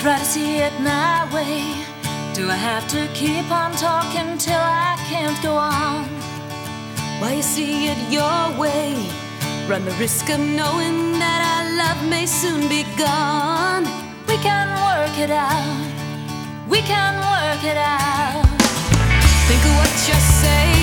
try to see it my way? Do I have to keep on talking till I can't go on? Why you see it your way? Run the risk of knowing that our love may soon be gone. We can work it out. We can work it out. Think of what you're saying.